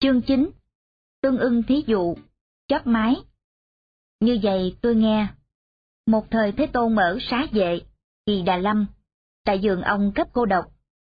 Chương 9. Tương ưng thí dụ, chóp mái. Như vậy tôi nghe. Một thời Thế Tôn ở Xá Vệ, Kỳ Đà Lâm, tại vườn ông cấp cô độc.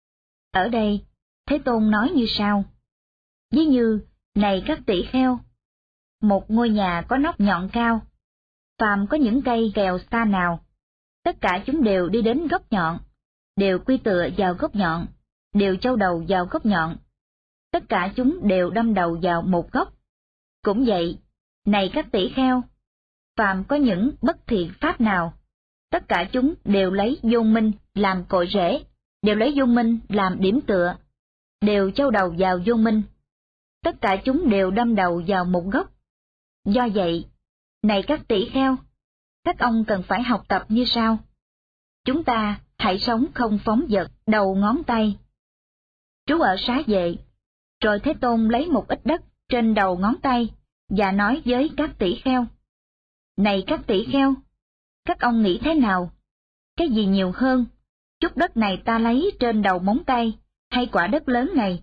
Ở đây, Thế Tôn nói như sau. Ví như, này các tỷ kheo, một ngôi nhà có nóc nhọn cao, phàm có những cây kèo xa nào, tất cả chúng đều đi đến gốc nhọn, đều quy tựa vào gốc nhọn, đều châu đầu vào gốc nhọn. Tất cả chúng đều đâm đầu vào một gốc. Cũng vậy, này các tỷ kheo, phàm có những bất thiện pháp nào, tất cả chúng đều lấy vô minh làm cội rễ, đều lấy vô minh làm điểm tựa, đều châu đầu vào vô minh. Tất cả chúng đều đâm đầu vào một gốc. Do vậy, này các tỷ kheo, các ông cần phải học tập như sau. Chúng ta hãy sống không phóng dật đầu ngón tay. Trú ở Xá Vệ, rồi Thế Tôn lấy một ít đất trên đầu ngón tay và nói với các tỷ kheo. Này các tỷ kheo, các ông nghĩ thế nào? Cái gì nhiều hơn, chút đất này ta lấy trên đầu móng tay, hay quả đất lớn này?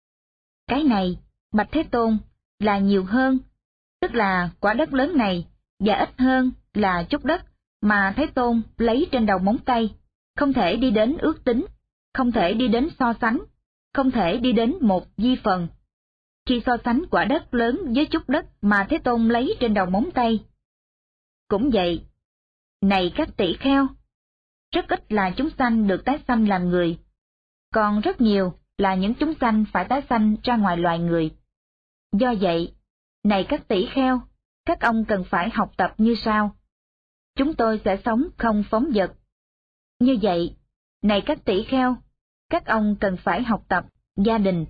Cái này, bạch Thế Tôn, là nhiều hơn, tức là quả đất lớn này, và ít hơn là chút đất mà Thế Tôn lấy trên đầu móng tay, không thể đi đến ước tính, không thể đi đến so sánh, không thể đi đến một vi phần. Khi so sánh quả đất lớn với chút đất mà Thế Tôn lấy trên đầu móng tay. Cũng vậy, này các tỷ kheo, rất ít là chúng sanh được tái sanh làm người, còn rất nhiều là những chúng sanh phải tái sanh ra ngoài loài người. Do vậy, này các tỷ kheo, các ông cần phải học tập như sau. Chúng tôi sẽ sống không phóng dật. Như vậy, này các tỷ kheo, các ông cần phải học tập gia đình.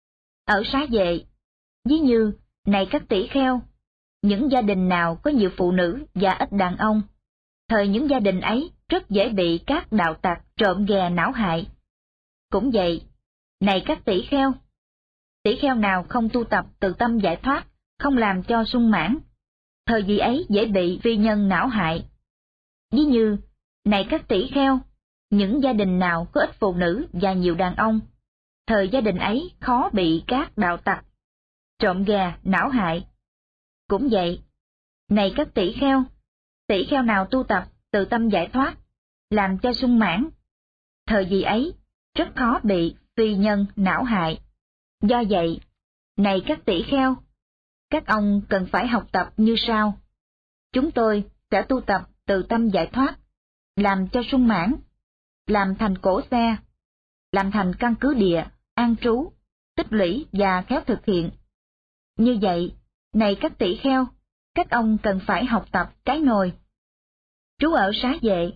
Ở Xá Vệ, ví như, này các tỷ kheo, những gia đình nào có nhiều phụ nữ và ít đàn ông, thời những gia đình ấy rất dễ bị các đạo tặc trộm ghè não hại. Cũng vậy, này các tỷ kheo nào không tu tập từ tâm giải thoát, không làm cho sung mãn, thời gì ấy dễ bị vi nhân não hại. Ví như, này các tỷ kheo, những gia đình nào có ít phụ nữ và nhiều đàn ông, thời gia đình ấy khó bị các đạo tặc trộm gà não hại. Cũng vậy, này các tỷ kheo nào tu tập từ tâm giải thoát, làm cho sung mãn, thời gì ấy rất khó bị phi nhân não hại. Do vậy, này các tỷ kheo, các ông cần phải học tập như sau. Chúng tôi sẽ tu tập từ tâm giải thoát, làm cho sung mãn, làm thành cổ xe, làm thành căn cứ địa, an trú, tích lũy và khéo thực hiện. Như vậy, này các tỷ kheo, các ông cần phải học tập cái nồi. Trú ở Xá Vệ.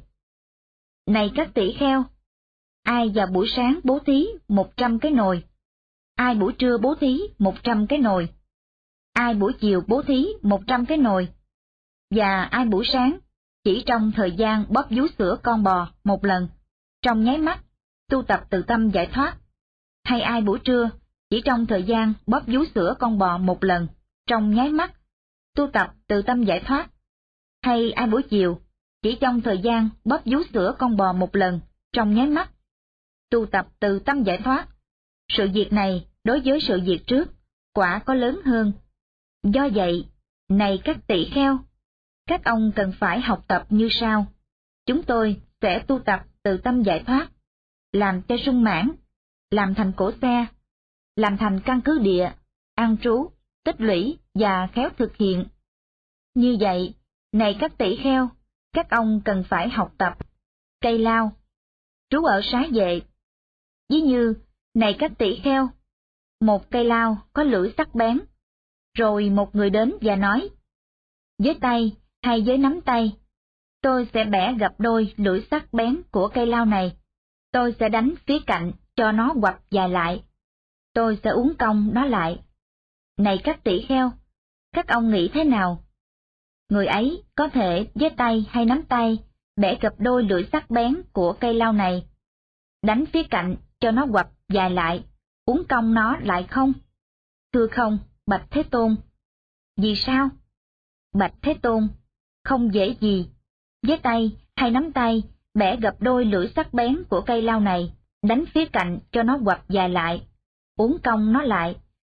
Này các tỷ kheo, ai vào buổi sáng bố thí 100 cái nồi, ai buổi trưa bố thí 100 cái nồi, ai buổi chiều bố thí 100 cái nồi, và ai buổi sáng chỉ trong thời gian bóp vú sữa con bò một lần, trong nháy mắt, tu tập từ tâm giải thoát, hay ai buổi trưa chỉ trong thời gian bóp vú sữa con bò một lần, trong nháy mắt, tu tập từ tâm giải thoát, hay ai buổi chiều chỉ trong thời gian bóp vú sữa con bò một lần, trong nháy mắt, tu tập từ tâm giải thoát. Sự việc này đối với sự việc trước, quả có lớn hơn. Do vậy, này các tỷ kheo, các ông cần phải học tập như sau. Chúng tôi sẽ tu tập từ tâm giải thoát, làm cho sung mãn, làm thành cổ xe, làm thành căn cứ địa, an trú, tích lũy và khéo thực hiện. Như vậy, này các tỷ kheo, các ông cần phải học tập cây lao. Trú ở Xá Vệ. Ví như, này các tỷ kheo, một cây lao có lưỡi sắc bén, rồi một người đến và nói, với tay hay với nắm tay, tôi sẽ bẻ gập đôi lưỡi sắc bén của cây lao này, tôi sẽ đánh phía cạnh cho nó quặp dài lại, tôi sẽ uốn cong nó lại. Này các tỷ kheo, các ông nghĩ thế nào? Người ấy có thể với tay hay nắm tay bẻ gập đôi lưỡi sắc bén của cây lao này, đánh phía cạnh cho nó quặp dài lại, uốn cong nó lại không? Thưa không, bạch Thế Tôn. Vì sao? Bạch Thế Tôn, không dễ gì, với tay hay nắm tay bẻ gập đôi lưỡi sắc bén của cây lao này, đánh phía cạnh cho nó quặp dài lại, uốn cong nó lại,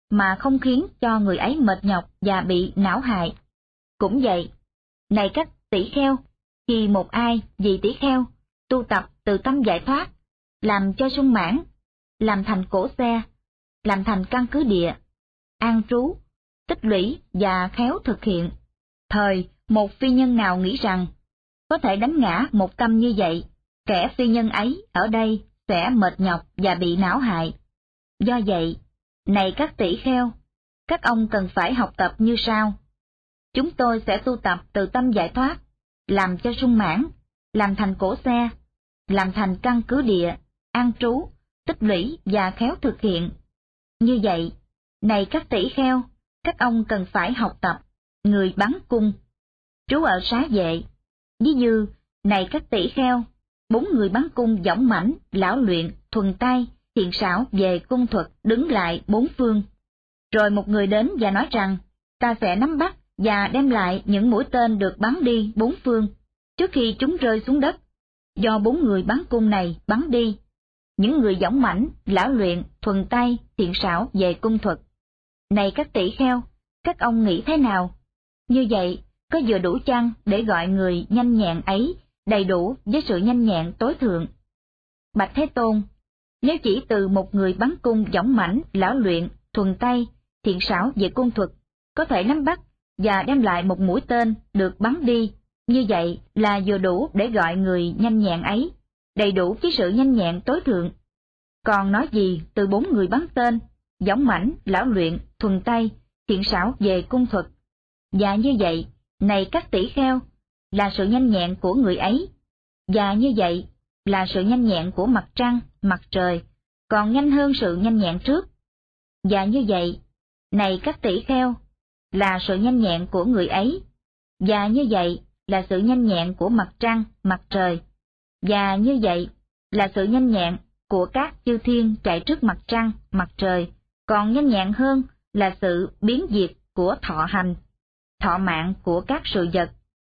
mà không khiến cho người ấy mệt nhọc và bị não hại. Cũng vậy, này các tỷ kheo, khi một ai vì tỷ kheo tu tập từ tâm giải thoát, làm cho sung mãn, làm thành cổ xe, làm thành căn cứ địa, an trú, tích lũy và khéo thực hiện. Thời một phi nhân nào nghĩ rằng có thể đánh ngã một tâm như vậy, kẻ phi nhân ấy ở đây sẽ mệt nhọc và bị não hại. Do vậy, này các tỷ kheo, các ông cần phải học tập như sau. Chúng tôi sẽ tu tập từ tâm giải thoát, làm cho sung mãn, làm thành cổ xe, làm thành căn cứ địa, an trú, tích lũy và khéo thực hiện. Như vậy, này các tỷ kheo, các ông cần phải học tập, người bắn cung, trú ở xá vệ. Ví như, này các tỷ kheo, 4 người bắn cung dõng mãnh, lão luyện, thuần tay, thiện xảo về cung thuật đứng lại 4 phương. Rồi một người đến và nói rằng, ta sẽ nắm bắt và đem lại những mũi tên được bắn đi 4 phương, trước khi chúng rơi xuống đất. Do 4 người bắn cung này bắn đi, những người dõng mãnh, lão luyện, thuần tay, thiện xảo về cung thuật. Này các tỷ kheo, các ông nghĩ thế nào? Như vậy, có vừa đủ chăng để gọi người nhanh nhẹn ấy đầy đủ với sự nhanh nhẹn tối thượng? Bạch Thế Tôn, nếu chỉ từ một người bắn cung dõng mãnh, lão luyện, thuần tay, thiện xảo về cung thuật, có thể nắm bắt và đem lại một mũi tên được bắn đi, như vậy là vừa đủ để gọi người nhanh nhẹn ấy, đầy đủ với sự nhanh nhẹn tối thượng. Còn nói gì từ 4 người bắn tên, dõng mãnh, lão luyện, thuần tay, thiện xảo về cung thuật. Và như vậy, này các tỷ kheo, là sự nhanh nhẹn của người ấy, và như vậy là sự nhanh nhẹn của mặt trăng, mặt trời, còn nhanh hơn sự nhanh nhẹn trước. Và như vậy, này các tỷ kheo, là sự nhanh nhẹn của người ấy, và như vậy là sự nhanh nhẹn của mặt trăng, mặt trời, và như vậy là sự nhanh nhẹn của các chư thiên chạy trước mặt trăng, mặt trời, còn nhanh nhẹn hơn là sự biến diệt của thọ hành, thọ mạng của các sự vật.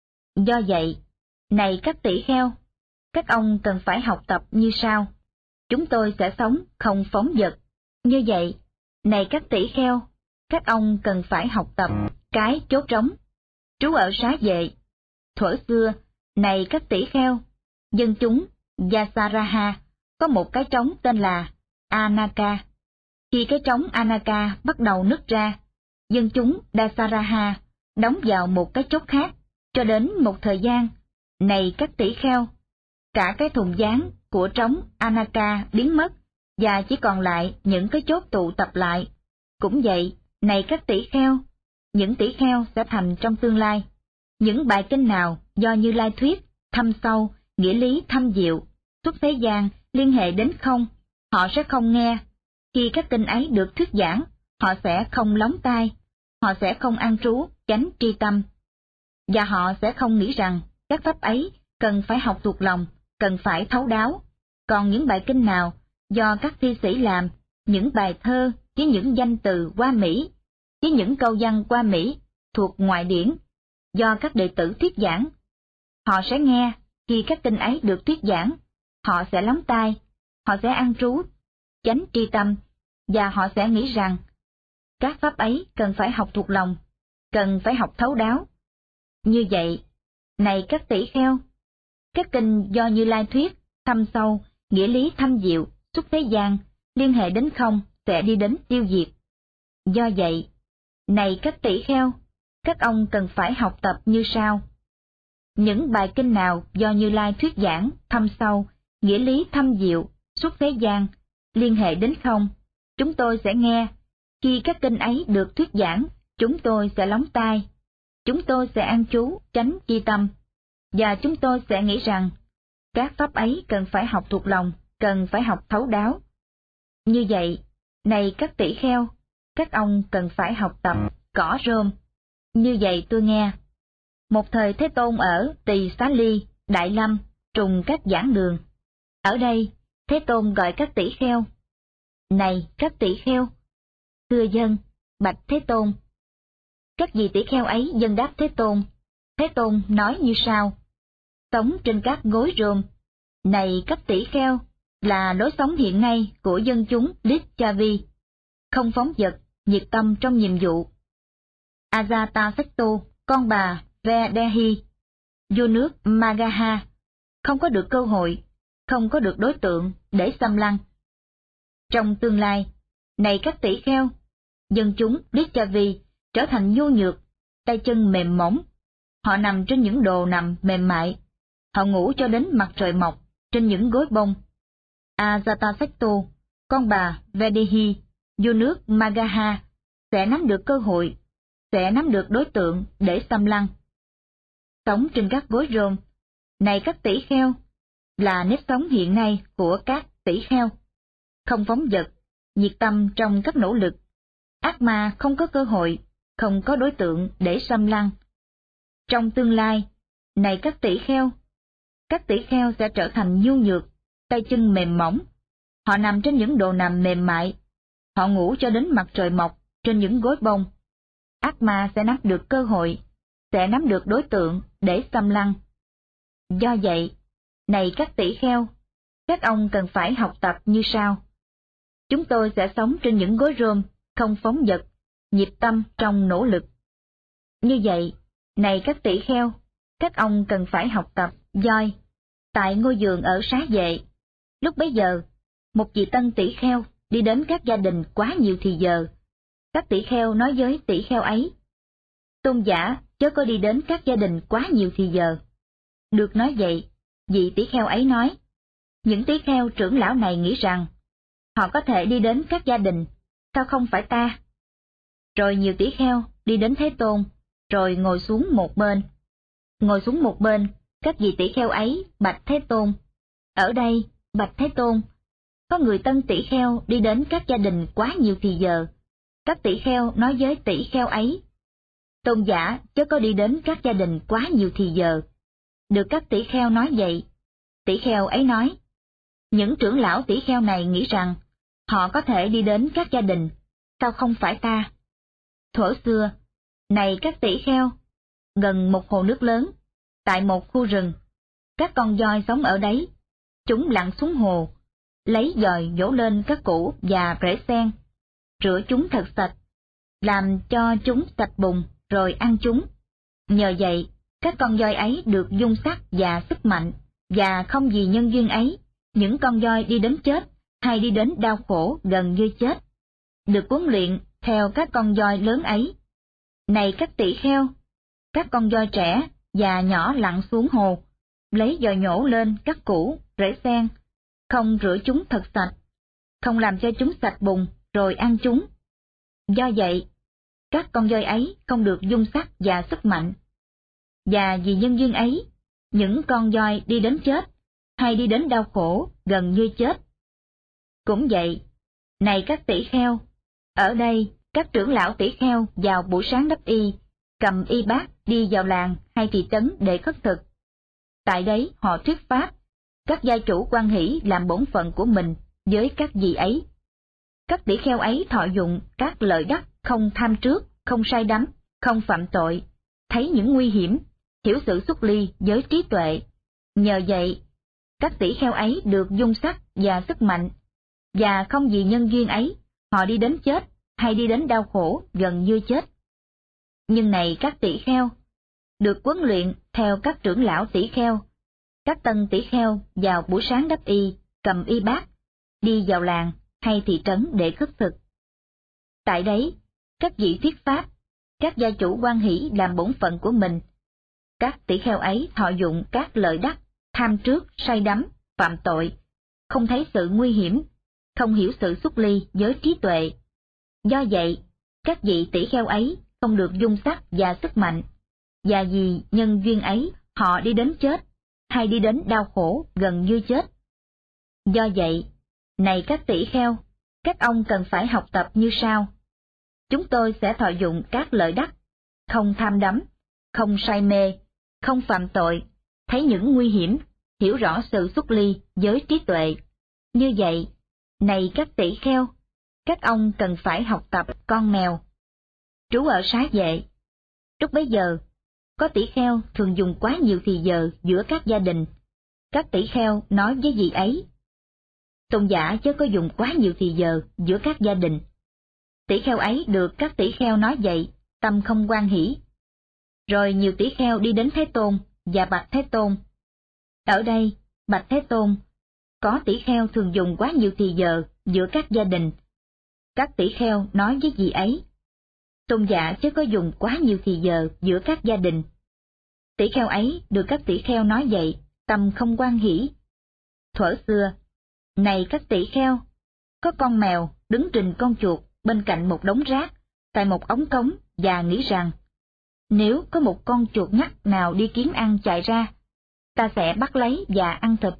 Do vậy, này các tỷ kheo, các ông cần phải học tập như sau. Chúng tôi sẽ sống không phóng dật. Như vậy, này các tỷ kheo, các ông cần phải học tập cái chốt trống, trú ở xá vệ. Thuở xưa, này các tỷ kheo, dân chúng Yasaraha có một cái trống tên là Anaka. Khi cái trống Anaka bắt đầu nứt ra, dân chúng Dasaraha đóng vào một cái chốt khác, cho đến một thời gian, này các tỷ kheo, cả cái thùng dáng của trống Anaka biến mất, và chỉ còn lại những cái chốt tụ tập lại. Cũng vậy, này các tỷ kheo, những tỷ kheo sẽ thành trong tương lai. Những bài kinh nào do Như Lai thuyết, thâm sâu, nghĩa lý thâm diệu, xuất thế gian, liên hệ đến không, họ sẽ không nghe. Khi các kinh ấy được thuyết giảng, họ sẽ không lóng tai, họ sẽ không an trú, chánh tri tâm. Và họ sẽ không nghĩ rằng các pháp ấy cần phải học thuộc lòng, cần phải thấu đáo. Còn những bài kinh nào do các thi sĩ làm, những bài thơ với những danh từ hoa mỹ, với những câu văn hoa mỹ thuộc ngoại điển, do các đệ tử thuyết giảng, họ sẽ nghe. Khi các kinh ấy được thuyết giảng, họ sẽ lắng tai, họ sẽ an trú, chánh tri tâm, và họ sẽ nghĩ rằng các pháp ấy cần phải học thuộc lòng, cần phải học thấu đáo. Như vậy, này các tỷ kheo, các kinh do Như Lai thuyết, thâm sâu, nghĩa lý thâm diệu, xuất thế gian, liên hệ đến không, sẽ đi đến tiêu diệt. Do vậy, này các tỷ kheo, các ông cần phải học tập như sau. Những bài kinh nào do Như Lai thuyết giảng, thâm sâu, nghĩa lý thâm diệu, xuất thế gian, liên hệ đến không, chúng tôi sẽ nghe. Khi các kinh ấy được thuyết giảng, chúng tôi sẽ lóng tai, chúng tôi sẽ an trú, chánh chi tâm, và chúng tôi sẽ nghĩ rằng các pháp ấy cần phải học thuộc lòng, cần phải học thấu đáo. Như vậy, này các tỷ kheo, các ông cần phải học tập cỏ rơm. Như vậy tôi nghe. Một thời Thế Tôn ở Tỳ Xá Ly, Đại Lâm, trùng các giảng đường. Ở đây, Thế Tôn gọi các tỷ kheo. Này các tỷ kheo! Thưa dân, bạch Thế Tôn. Các vị tỷ kheo ấy dâng đáp Thế Tôn. Thế Tôn nói như sau. Sống trên các gối rơm. Này các tỷ kheo, là lối sống hiện nay của dân chúng Lichavi. Không phóng dật, nhiệt tâm trong nhiệm vụ. Ajatasattu, con bà Vedehi, vua nước Magadha, không có được cơ hội, không có được đối tượng để xâm lăng. Trong tương lai, này các tỷ kheo, dân chúng Lichavi trở thành nhu nhược, tay chân mềm mỏng, họ nằm trên những đồ nằm mềm mại, họ ngủ cho đến mặt trời mọc trên những gối bông. Ajatasattu, con bà Vedehi, vua nước Magadha, sẽ nắm được cơ hội, sẽ nắm được đối tượng để xâm lăng. Sống trên các gối rôm, này các tỷ kheo, là nếp sống hiện nay của các tỷ kheo. Không phóng dật, nhiệt tâm trong các nỗ lực, ác ma không có cơ hội, không có đối tượng để xâm lăng. Trong tương lai, này các tỷ kheo sẽ trở thành nhu nhược, tay chân mềm mỏng, họ nằm trên những đồ nằm mềm mại, họ ngủ cho đến mặt trời mọc trên những gối bông. Ác ma sẽ nắm được cơ hội, sẽ nắm được đối tượng để xâm lăng. Do vậy, này các tỷ kheo, các ông cần phải học tập như sau. Chúng tôi sẽ sống trên những gối rôm, không phóng dật, nhiệt tâm trong nỗ lực. Như vậy, này các tỷ kheo, các ông cần phải học tập Doi tại ngôi vườn ở Xá Vệ. Lúc bấy giờ, một vị tân tỷ kheo đi đến các gia đình quá nhiều thì giờ. Các tỷ kheo nói với tỷ kheo ấy: tôn giả chớ có đi đến các gia đình quá nhiều thì giờ. Được nói vậy, vị tỷ kheo ấy nói: những tỷ kheo trưởng lão này nghĩ rằng họ có thể đi đến các gia đình, sao không phải ta? Rồi nhiều tỷ kheo đi đến Thế Tôn, rồi ngồi xuống một bên. Ngồi xuống một bên, các vị tỷ kheo ấy bạch Thế Tôn: ở đây, bạch Thế Tôn, có người tân tỷ kheo đi đến các gia đình quá nhiều thì giờ. Các tỷ kheo nói với tỷ kheo ấy: tôn giả chớ có đi đến các gia đình quá nhiều thì giờ. Được các tỷ kheo nói vậy, tỷ kheo ấy nói: những trưởng lão tỷ kheo này nghĩ rằng họ có thể đi đến các gia đình, sao không phải ta? Thuở xưa, này các tỷ kheo, gần một hồ nước lớn, tại một khu rừng, các con voi sống ở đấy. Chúng lặn xuống hồ, lấy dòi nhổ lên các củ và rễ sen, rửa chúng thật sạch, làm cho chúng sạch bùn rồi ăn chúng. Nhờ vậy, các con voi ấy được dung sắc và sức mạnh, và không vì nhân duyên ấy, những con voi đi đến chết hay đi đến đau khổ gần như chết, được huấn luyện theo các con voi lớn ấy. Này các tỷ kheo, các con voi trẻ và nhỏ lặn xuống hồ, lấy dòi nhổ lên các củ, rễ sen, không rửa chúng thật sạch, không làm cho chúng sạch bùn rồi ăn chúng. Do vậy, các con voi ấy không được dung sắc và sức mạnh. Và vì nhân duyên ấy, những con voi đi đến chết, hay đi đến đau khổ gần như chết. Cũng vậy, này các tỷ kheo, ở đây các trưởng lão tỷ kheo vào buổi sáng đắp y, cầm y bát đi vào làng hay thị trấn để khất thực. Tại đấy họ thuyết pháp, các gia chủ hoan hỷ làm bổn phận của mình với các vị ấy. Các tỷ kheo ấy thọ dụng các lợi đắc, không tham trước, không say đắm, không phạm tội, thấy những nguy hiểm, hiểu sự xuất ly với trí tuệ. Nhờ vậy, các tỷ kheo ấy được dung sắc và sức mạnh, và không vì nhân duyên ấy, họ đi đến chết hay đi đến đau khổ gần như chết. Nhưng này các tỷ kheo, được huấn luyện theo các trưởng lão tỷ kheo, các tân tỷ kheo vào buổi sáng đắp y, cầm y bát, đi vào làng hay thị trấn để khất thực. Tại đấy, các vị thuyết pháp, các gia chủ hoan hỷ làm bổn phận của mình. Các tỷ kheo ấy thọ dụng các lợi đắc, tham trước, say đắm, phạm tội, không thấy sự nguy hiểm, không hiểu sự xuất ly với trí tuệ. Do vậy, các vị tỷ kheo ấy không được dung sắc và sức mạnh, và vì nhân duyên ấy họ đi đến chết, hay đi đến đau khổ gần như chết. Do vậy, này các tỷ kheo, các ông cần phải học tập như sau. Chúng tôi sẽ thọ dụng các lợi đắc, không tham đắm, không say mê, không phạm tội, thấy những nguy hiểm, hiểu rõ sự xuất ly với trí tuệ. Như vậy, này các tỷ kheo, các ông cần phải học tập con mèo. Trú ở Xá Vệ. Lúc bấy giờ, có tỷ kheo thường dùng quá nhiều thì giờ giữa các gia đình. Các tỷ kheo nói với vị ấy: tôn giả chớ có dùng quá nhiều thì giờ giữa các gia đình. Tỷ kheo ấy được các tỷ kheo nói dạy, tâm không hoan hỷ. Rồi nhiều tỷ kheo đi đến Thế Tôn và bạch Thế Tôn. Ở đây, bạch Thế Tôn, có tỷ kheo thường dùng quá nhiều thì giờ giữa các gia đình. Các tỷ kheo nói với vị ấy: Tôn giả chớ có dùng quá nhiều thì giờ giữa các gia đình. Tỷ kheo ấy được các tỷ kheo nói dạy, tâm không hoan hỷ. Thuở xưa, này các tỷ kheo, có con mèo đứng rình con chuột bên cạnh một đống rác, tại một ống cống, và nghĩ rằng, nếu có một con chuột nhắt nào đi kiếm ăn chạy ra, ta sẽ bắt lấy và ăn thịt.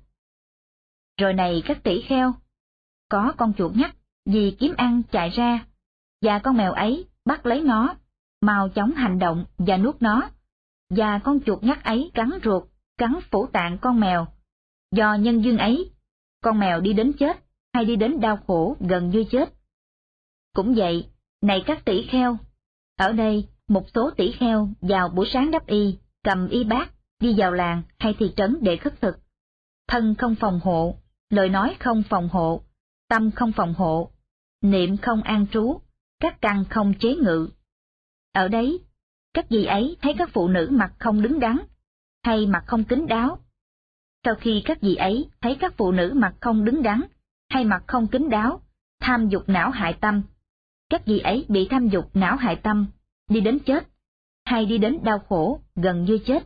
Rồi này các tỷ kheo, có con chuột nhắt vì kiếm ăn chạy ra, và con mèo ấy bắt lấy nó, mau chóng hành động và nuốt nó, và con chuột nhắt ấy cắn ruột, cắn phủ tạng con mèo. Do nhân duyên ấy, con mèo đi đến chết, hay đi đến đau khổ gần như chết. Cũng vậy, này các tỷ kheo, ở đây một số tỷ kheo vào buổi sáng đắp y, cầm y bát, đi vào làng hay thị trấn để khất thực. Thân không phòng hộ, lời nói không phòng hộ, tâm không phòng hộ, niệm không an trú, các căn không chế ngự. Ở đấy, các vị ấy thấy các phụ nữ mặt không đứng đắn, hay mặt không kín đáo. Sau khi các vị ấy thấy các phụ nữ mặt không đứng đắn, hay mặt không kín đáo, tham dục não hại tâm, các vị ấy bị tham dục não hại tâm, đi đến chết, hay đi đến đau khổ gần như chết.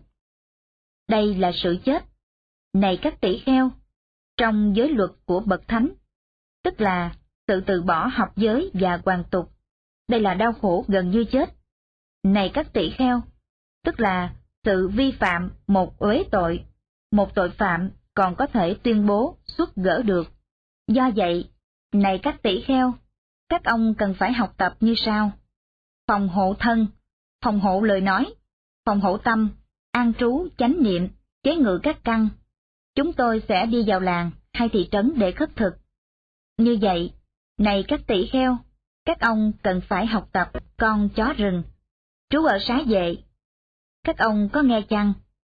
Đây là sự chết. Này các tỷ kheo, trong giới luật của bậc thánh, tức là sự từ bỏ học giới và hoàn tục, đây là đau khổ gần như chết. Này các tỷ kheo, tức là sự vi phạm một uế tội, một tội phạm còn có thể tuyên bố xuất gỡ được. Do vậy, này các tỷ kheo, các ông cần phải học tập như sau: phòng hộ thân, phòng hộ lời nói, phòng hộ tâm, an trú chánh niệm, chế ngự các căn. Chúng tôi sẽ đi vào làng hay thị trấn để khất thực. Như vậy, này các tỷ kheo, các ông cần phải học tập con chó rừng, trú ở xá vệ. Các ông có nghe chăng?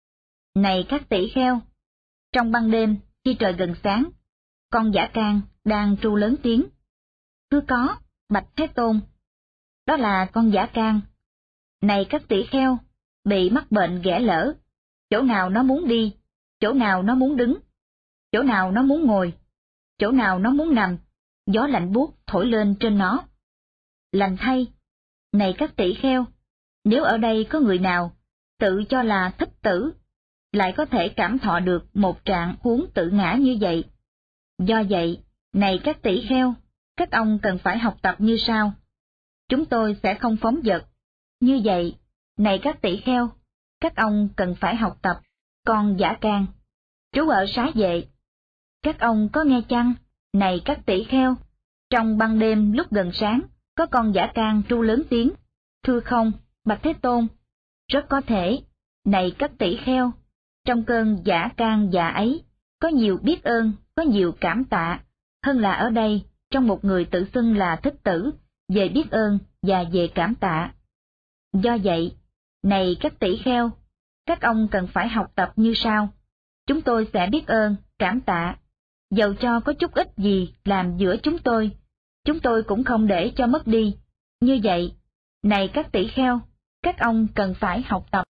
Này các tỷ kheo, trong ban đêm khi trời gần sáng, con dã can đang tru lớn tiếng. Thưa có, bạch Thế Tôn. Đó là con dã can. Này các tỷ kheo, bị mắc bệnh ghẻ lở, chỗ nào nó muốn đi, chỗ nào nó muốn đứng, chỗ nào nó muốn ngồi, chỗ nào nó muốn nằm, gió lạnh buốt thổi lên trên nó. Lành thay, này các tỷ kheo, nếu ở đây có người nào tự cho là thích tử, lại có thể cảm thọ được một trạng huống tự ngã như vậy. Do vậy, này các tỷ kheo, các ông cần phải học tập như sau: chúng tôi sẽ không phóng dật. Như vậy, này các tỷ kheo, các ông cần phải học tập con dã can, trú ở xá vệ. Các ông có nghe chăng? Này các tỷ kheo, trong ban đêm lúc gần sáng, có con dã can tru lớn tiếng. Thưa không, bạch Thế Tôn. Rất có thể, này các tỷ kheo, trong cơn dã can dạ ấy, có nhiều biết ơn, có nhiều cảm tạ, hơn là ở đây, trong một người tự xưng là thích tử, về biết ơn và về cảm tạ. Do vậy, này các tỷ kheo, các ông cần phải học tập như sau: chúng tôi sẽ biết ơn, cảm tạ, dầu cho có chút ít gì làm giữa chúng tôi cũng không để cho mất đi. Như vậy, này các tỷ kheo, các ông cần phải học tập.